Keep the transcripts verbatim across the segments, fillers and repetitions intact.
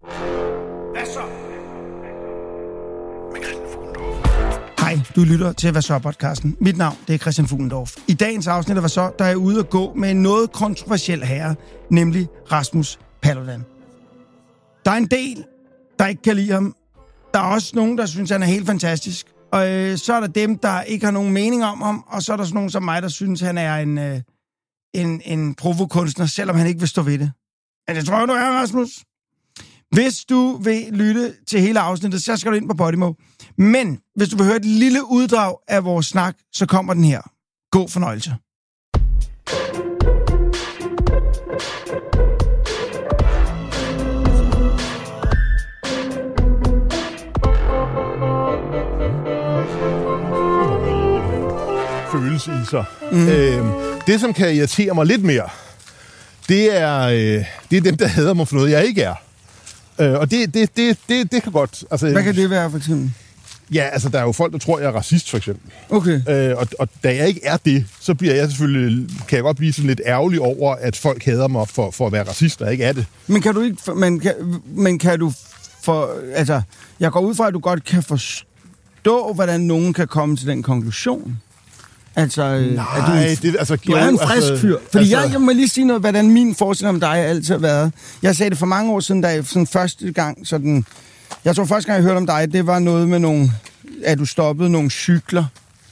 Hvad så? Hej, du lytter til Hvad så-podcasten. Mit navn, det er Christian Fuglendorf. I dagens afsnit af Hvad så, der er jeg ude at gå med en noget kontroversiel herre, nemlig Rasmus Paludan. Der er en del, der ikke kan lide ham. Der er også nogen, der synes, han er helt fantastisk. Og øh, så er der dem, der ikke har nogen mening om ham, og så er der sådan nogen som mig, der synes, han er en, øh, en, en provokunstner, selvom han ikke vil stå ved det. Men det tror jeg, du er, Rasmus. Hvis du vil lytte til hele afsnittet, så skal du ind på Podimo. Men hvis du vil høre et lille uddrag af vores snak, så kommer den her. God fornøjelse. Følelse i sig. Mm. Øh, det, som kan irritere mig lidt mere, det er, øh, det er dem, der hader mig for noget, jeg ikke er. Øh, og det, det, det, det, det kan godt... Altså, hvad kan det være, for eksempel? Ja, altså, der er jo folk, der tror, jeg er racist, for eksempel. Okay. Øh, og, og da jeg ikke er det, så bliver jeg selvfølgelig... Kan jeg godt blive sådan lidt ærgerlig over, at folk hader mig for, for at være racist, og jeg ikke er det. Men kan du ikke... Men kan, men kan du... For, altså, jeg går ud fra, at du godt kan forstå, hvordan nogen kan komme til den konklusion. Altså, Nej, er du, en, det, altså, du er en frisk altså, fyr. Fordi altså, jeg, jeg må lige sige noget, hvordan min forestilling om dig altid har været. Jeg sagde det for mange år siden, da jeg sådan første gang, sådan... Jeg tror første gang, jeg hørte om dig, det var noget med nogle... At du stoppede nogle cykler.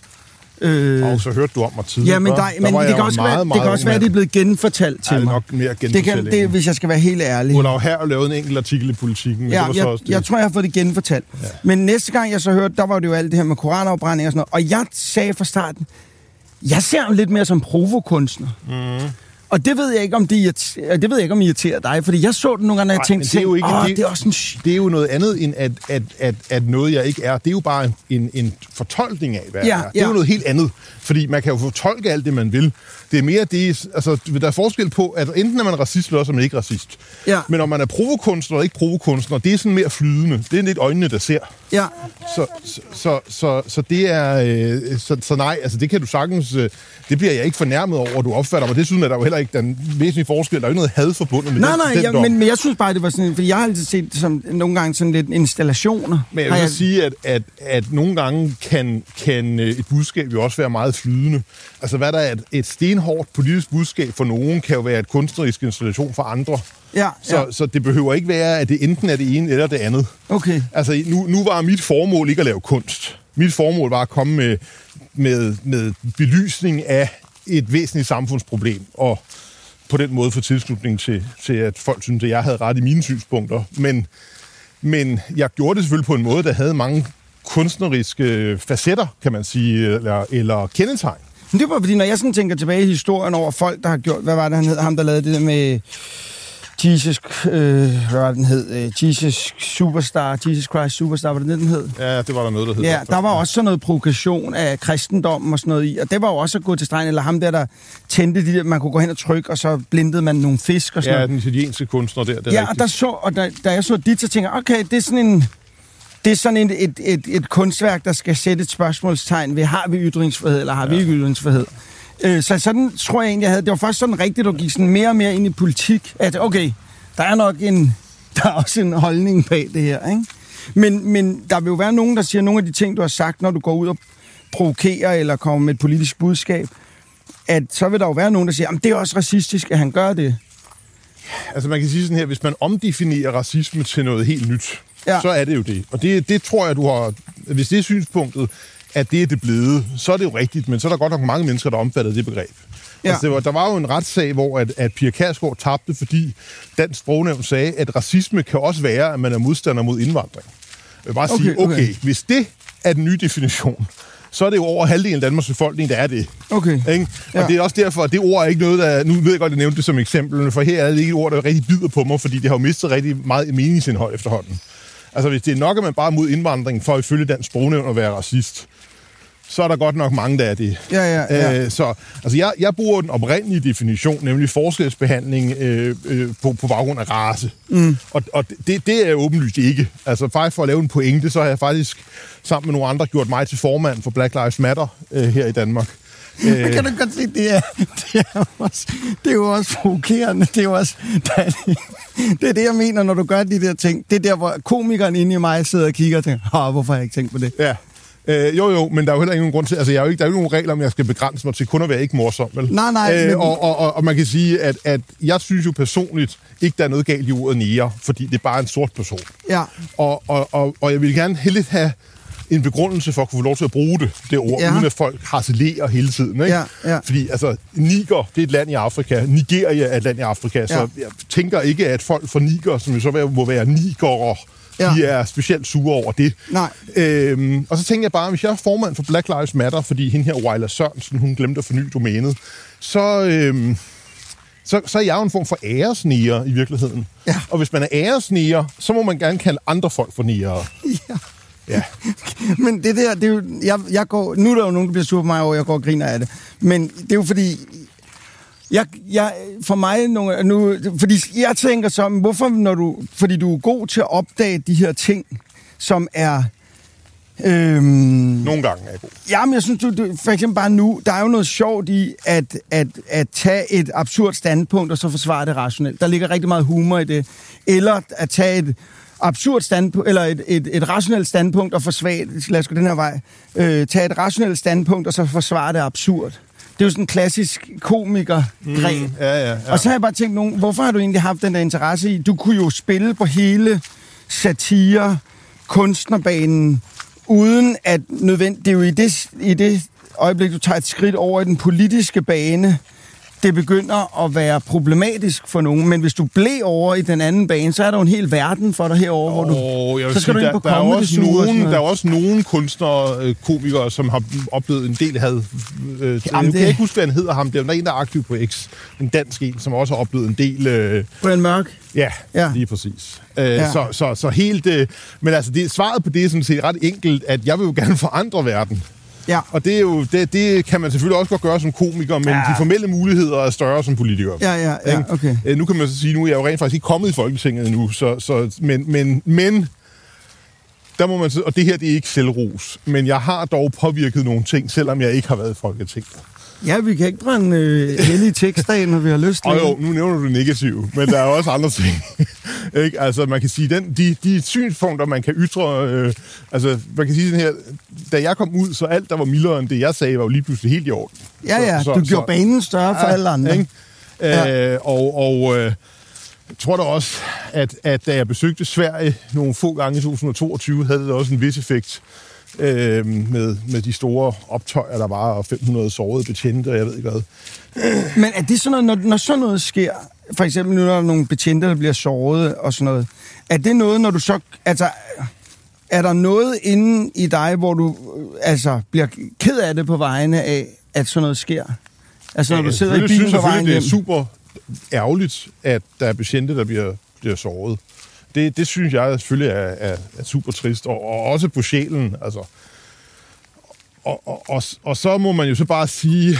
Øh, og så hørte du om mig tidligere. Ja, men, der, men det, kan også meget, være, meget det kan også være, at det er blevet genfortalt til mig. mig. Nok mere det kan, det, hvis jeg skal være helt ærlig. Hun har jo her lavet en enkelt artikel i Politikken. Ja, det jeg, også det. jeg tror, jeg har fået det genfortalt. Ja. Men næste gang, jeg så hørte, der var det jo alt det her med koranafbrænding og sådan noget. Og jeg sagde fra starten, jeg ser ham lidt mere som provokunstner. Mm. Og det ved jeg ikke, om det irriterer, det ved jeg ikke, om det irriterer dig, fordi jeg så det nogle gange, når jeg tænkte, det er jo ikke, Åh, det, det er også en... det er jo noget andet, end at, at, at, at noget, jeg ikke er. Det er jo bare en, en fortolkning af, hvad ja, jeg er. Det er ja. jo noget helt andet, fordi man kan jo fortolke alt det, man vil. Det er mere det, altså, der er forskel på, at enten er man racist, eller også er man ikke racist. Ja. Men når man er provokunstner og ikke provokunstner, det er sådan mere flydende. Det er lidt øjnene, der ser. Ja. Så, så, så, så, så det er... Øh, så, så nej, altså det kan du sagtens... Øh, det bliver jeg ikke fornærmet over, at du opfatter mig. Desuden er der jo heller ikke den væsentlige forskel. Der er jo ikke noget had forbundet med nej, den. Nej, nej, ja, men, men jeg synes bare, det var sådan... Fordi jeg har altid set som nogle gange sådan lidt installationer. Men jeg vil jeg... sige, at, at, at nogle gange kan, kan et budskab jo også være meget flydende. Altså hvad der er et, et stenhårdt politisk budskab for nogen, kan jo være et kunstnerisk installation for andre. Ja, så, ja. så det behøver ikke være, at det enten er det ene eller det andet. Okay. Altså nu, nu var mit formål ikke at lave kunst. Mit formål var at komme med, med, med belysning af et væsentligt samfundsproblem, og på den måde få tilslutning til, til at folk syntes, at jeg havde ret i mine synspunkter. Men, men jeg gjorde det selvfølgelig på en måde, der havde mange kunstneriske facetter, kan man sige, eller, eller kendetegn. Men det var fordi, når jeg sådan tænker tilbage i historien over folk, der har gjort... Hvad var det, han hed? Ham, der lavede det der med... Jesus, øh, hvad var den hed? Øh, Jesus Superstar, Jesus Christ Superstar, var det det, den hed? Ja, det var der noget, der hed. Ja, der var også sådan noget provokation af kristendommen og sådan noget i, og det var jo også at gå til stregen, eller ham der, der tændte de der, man kunne gå hen og trykke, og så blindede man nogle fisk og sådan ja, noget. Ja, den italienske kunstner der, det er ja, rigtigt. og, der så, og da, da jeg så dit, så tænkte jeg, okay, det er sådan en... Det er sådan et, et, et, et kunstværk, der skal sætte et spørgsmålstegn ved, har vi ytringsfrihed, eller har ja. vi ikke ytringsfrihed? Så sådan tror jeg egentlig, jeg havde... Det var først sådan rigtigt, at du gik sådan mere og mere ind i politik, at okay, der er nok en... Der er også en holdning bag det her, ikke? Men, men der vil jo være nogen, der siger nogle af de ting, du har sagt, når du går ud og provokerer, eller kommer med et politisk budskab, at så vil der jo være nogen, der siger, at det er også racistisk, at han gør det. Altså man kan sige sådan her, hvis man omdefinerer racisme til noget helt nyt, ja. så er det jo det. Og det, det tror jeg, du har... Hvis det er synspunktet, at det er det blevet, så er det jo rigtigt, men så er der godt nok mange mennesker, der omfattede det begreb. Ja. Altså, det var, der var jo en retssag, hvor at, at Pia Kjærsgaard tabte, fordi Dansk Sprognævn sagde, at racisme kan også være, at man er modstander mod indvandring. Jeg vil bare okay, sige, okay, okay, hvis det er den nye definition, så er det jo over halvdelen af Danmarks befolkning, der er det. Okay. Ikke? Ja. Og det er også derfor, at det ord er ikke noget, der... Nu ved jeg godt, at jeg nævnte det som eksempel, for her er det ikke et ord, der rigtig bider på mig, fordi det har jo mistet rigtig meget meningsindhold efterhånden. Altså, hvis det er nok, at man bare er mod indvandring for at ifølge Dansk Sprognævn at være racist, så er der godt nok mange, der er det. Ja, ja, ja. Æ, så altså, jeg, jeg bruger den oprindelige definition, nemlig forskelsbehandling øh, øh, på, på baggrund af race. Mm. Og, og det, det er jeg åbenlyst ikke. Altså faktisk for at lave en pointe, så har jeg faktisk sammen med nogle andre gjort mig til formand for Black Lives Matter øh, her i Danmark. Men kan du godt se, det er, det er, også, det er jo også provokerende. Det er jo også... Det er det, jeg mener, når du gør de der ting. Det er der, hvor komikeren inde i mig sidder og kigger og tænker, hvorfor har jeg ikke tænkt på det? Ja. Øh, jo, jo, men der er jo heller ikke nogen grund til... Altså, jeg er jo ikke, der er jo ikke nogen regler, om jeg skal begrænse mig til kun at være ikke morsom, vel? Nej, nej. Øh, men... og, og, og, og man kan sige, at, at jeg synes jo personligt ikke, der er noget galt i ordet nære, fordi det er bare en sort person. Ja. Og, og, og, og jeg vil gerne heldigt have en begrundelse for at kunne få lov til at bruge det, det ord, ja. Uden at folk harcelerer hele tiden, ikke? Ja, ja. Fordi, altså, Niger, det er et land i Afrika. Nigeria er et land i Afrika, ja. Så jeg tænker ikke, at folk fra Niger, som jo så må være nigerer, ja. De er specielt sure over det. Nej. Øhm, og så tænker jeg bare, hvis jeg er formand for Black Lives Matter, fordi hende her, Wyler Sørensen, hun glemte at forny domænet, så, øhm, så, så er jeg jo en form for æresnæger i virkeligheden. Ja. Og hvis man er æresnæger, så må man gerne kalde andre folk for næger. Ja. Ja. Men det der, det er jo, jeg, jeg går, nu er der jo nogen, der bliver sur på mig over, jeg går og griner af det. Men det er jo fordi, jeg, jeg, for mig, nogle, nu, fordi jeg tænker så, hvorfor, når du, fordi du er god til at opdage de her ting, som er... Øhm, Nogle gange er jeg god. Jamen, jeg synes, du, du, for eksempel bare nu, der er jo noget sjovt i at, at, at tage et absurd standpunkt, og så forsvare det rationelt. Der ligger rigtig meget humor i det. Eller at tage et absurd standpunkt, eller et, et, et rationelt standpunkt og forsvare, lad os gå den her vej, øh, tage et rationelt standpunkt og så forsvare det absurd. Det er jo sådan en klassisk komiker-greb. Mm, ja, ja, ja. Og så har jeg bare tænkt, nogen, hvorfor har du egentlig haft den der interesse i? Du kunne jo spille på hele satire, kunstnerbanen, uden at nødvendigt... Det er jo i det, i det øjeblik, du tager et skridt over i den politiske bane, det begynder at være problematisk for nogen, men hvis du blev over i den anden bane, så er der jo en hel verden for dig herovre, hvor du... Oh, jeg vil så skal sige, du ind på der, der, er også nogen, der er noget. også nogle kunstnere, komikere, som har oplevet en del had. Øh, Jamen, jeg kan ikke huske, hvad han hedder ham. Det er en, der er aktiv på X. En dansk en, som også har oplevet en del... Øh, Brian Mørk? Ja, ja, lige præcis. Øh, ja. så, så, så helt... Øh, men altså, det, svaret på det er sådan set ret enkelt, at jeg vil jo gerne forandre verden. Ja. Og det, er jo, det, det kan man selvfølgelig også godt gøre som komiker, men ja. De formelle muligheder er større som politiker. Ja, ja, ja, okay. Øh, nu kan man så sige, nu er jeg jo rent faktisk ikke kommet i Folketinget endnu, så, så, men, men, men der må man så, og det her det er ikke selvros, men jeg har dog påvirket nogle ting, selvom jeg ikke har været i Folketinget. Ja, vi kan ikke brænde øh, hellige tekster ind, når vi har lyst til. Og jo, nu nævner du det negative, men der er også andre ting. Ikke? Altså, man kan sige, den, de, de synspunkter, man kan ytre... Øh, altså, man kan sige sådan her, da jeg kom ud, så alt, der var mildere end det, jeg sagde, var jo lige pludselig helt i orden. Ja, ja, så, du så, gjorde banen større for ja, alle andre. Ikke? Ja. Øh, og og øh, jeg tror da også, at, at da jeg besøgte Sverige nogle få gange i to tusind og toogtyve, havde det også en vis effekt. Øh, med, med de store optøjer, der var, og fem hundrede sårede betjente, og jeg ved ikke hvad. Men er det sådan noget, når, når sådan noget sker, for eksempel nu, når der er nogle betjente, der bliver såret og sådan noget, er det noget, når du så, altså, er der noget inde i dig, hvor du, altså, bliver ked af det på vegne af, at sådan noget sker? Altså, når ja, du sidder i bilen på vejen hjem? Det er super ærgerligt, at der er betjente, der bliver, bliver såret. Det, det synes jeg selvfølgelig er, er, er super trist, og, og også på sjælen, altså. Og, og, og, og så må man jo så bare sige,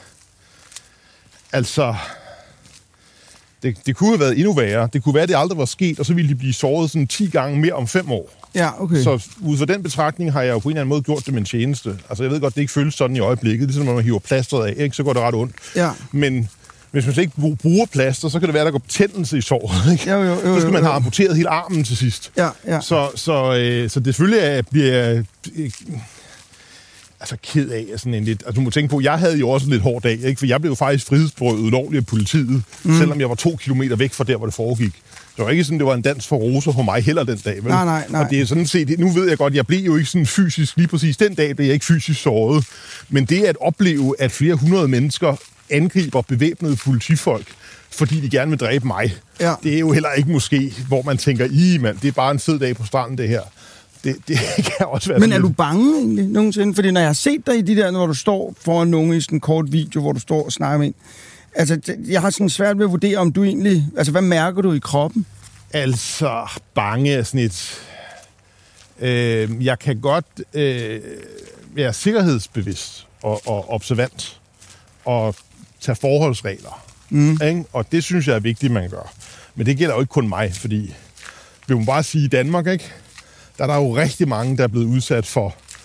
altså, det, det kunne have været endnu værre. Det kunne være, at det aldrig var sket, og så ville de blive såret sådan ti gange mere om fem år. Ja, okay. Så ud fra den betragtning har jeg jo på en eller anden måde gjort det med en tjeneste. Altså, jeg ved godt, det ikke føles sådan i øjeblikket. Ligesom når man hiver plasteret af, ikke? Så går det ret ondt. Ja. Men hvis man ikke bruger plaster, så kan det være, der går betændelse i såret. Ikke? Jo, jo, jo, så skal man jo, jo. have amputeret hele armen til sidst. Ja, ja. Så, så, øh, så det selvfølgelig er, bliver øh, altså ked af sådan en lidt... Altså, du må tænke på, jeg havde jo også en lidt hård dag, ikke? For jeg blev jo faktisk frihedsberøvet ulovligt af politiet, mm. selvom jeg var to kilometer væk fra der, hvor det foregik. Det var ikke sådan, det var en dans for roser på mig heller den dag, vel? Nej, nej, nej. Og det er sådan set... Nu ved jeg godt, jeg blev jo ikke sådan fysisk... Lige præcis den dag blev jeg ikke fysisk såret. Men det at opleve, at flere hundrede mennesker angriber bevæbnede politifolk, fordi de gerne vil dræbe mig. Ja. Det er jo heller ikke måske, hvor man tænker, i mand, det er bare en fed dag på stranden, det her. Det, det kan også være... Men er du bange egentlig nogensinde? Fordi når jeg har set dig i de der, hvor du står foran nogen i sådan en kort video, hvor du står og snakker med en, altså, jeg har sådan svært ved at vurdere, om du egentlig... Altså, hvad mærker du i kroppen? Altså, bange er sådan et... Øh, jeg kan godt øh, være sikkerhedsbevidst og, og observant og tage forholdsregler. Mm. Ikke? Og det synes jeg er vigtigt, man gør. Men det gælder jo ikke kun mig, fordi vi må bare sige, i Danmark, ikke? Der er der jo rigtig mange, der er blevet udsat for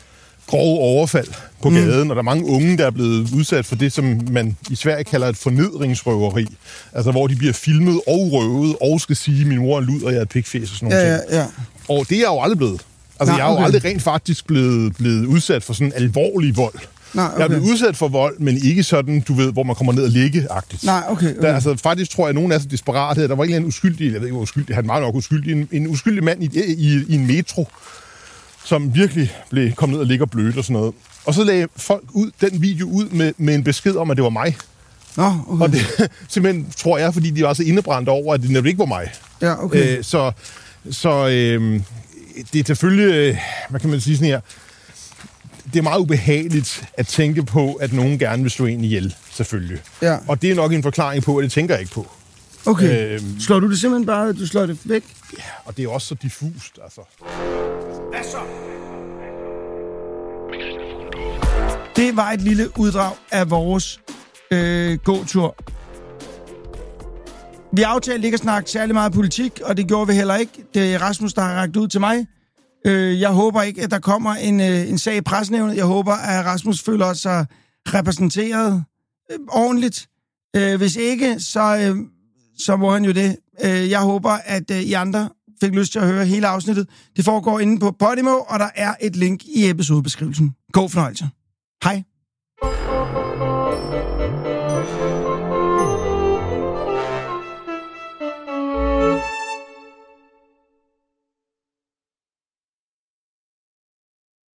grove overfald på gaden, mm. og der er mange unge, der er blevet udsat for det, som man i Sverige kalder et fornedringsrøveri. Altså, hvor de bliver filmet og røvet, og skal sige, min mor er lud, og jeg er et pikfæs, og sådan nogle ja, ting. Ja, ja. Og det er jeg jo aldrig blevet. Altså, Nej, jeg er okay. jo aldrig rent faktisk blevet, blevet udsat for sådan alvorlig vold. Nej, okay. Jeg er blevet udsat for vold, men ikke sådan, du ved, hvor man kommer ned og ligge-agtigt. Nej, okay. okay. Der, altså, faktisk tror jeg, at nogen er så desperate. Der var en eller anden uskyldig, jeg ved ikke, hvor uskyldig, han var nok uskyldig, en, en uskyldig mand i, i, i en metro, som virkelig blev kommet ned og ligge og blødt og sådan noget. Og så lagde folk ud, den video ud med, med en besked om, at det var mig. Nå, okay. Og det simpelthen, tror jeg, fordi de var så indebrændt over, at det netop ikke var mig. Ja, okay. Øh, så så øh, det er selvfølgelig, hvad kan man sige sådan her, det er meget ubehageligt at tænke på, at nogen gerne vil slå en ihjel, selvfølgelig. Ja. Og det er nok en forklaring på, at det tænker jeg ikke på. Okay. Øhm, slår du det simpelthen bare, du slår det væk? Ja, og det er også så diffust, altså. Hvad så? Det var et lille uddrag af vores øh, gåtur. Vi aftalte ikke at snakke særlig meget politik, og det gjorde vi heller ikke. Det er Rasmus, der har rakt ud til mig. Øh, jeg håber ikke, at der kommer en, øh, en sag i pressenævnet. Jeg håber, at Rasmus føler sig repræsenteret øh, ordentligt. Øh, hvis ikke, så, øh, så må han jo det. Øh, jeg håber, at øh, I andre fik lyst til at høre hele afsnittet. Det foregår inde på Podimo, og der er et link i episodebeskrivelsen. God fornøjelse. Hej.